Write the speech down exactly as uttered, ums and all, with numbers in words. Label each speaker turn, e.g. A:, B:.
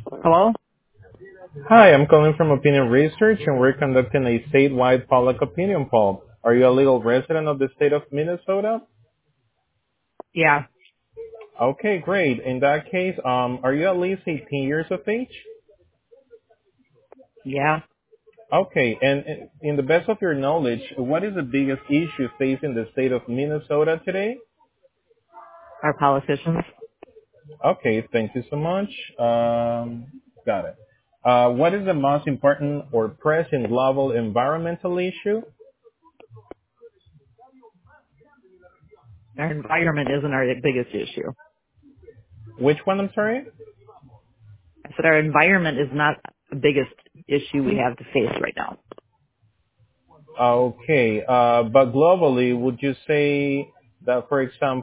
A: Hello?
B: Hi, I'm calling from Opinion Research, and we're conducting a statewide public opinion poll. Are you a legal resident of the state of Minnesota?
A: Yeah.
B: Okay, great. In that case, um, are you at least eighteen years of age?
A: Yeah.
B: Okay, and in in the best of your knowledge, what is the biggest issue facing the state of Minnesota today?
A: Our politicians.
B: Okay, thank you so much. Um, got it. Uh, what is the most important or pressing global environmental issue?
A: Our environment isn't our biggest issue.
B: Which one, I'm sorry?
A: I said our environment is not the biggest issue we have to face right now.
B: Okay, uh, but globally, would you say that, for example,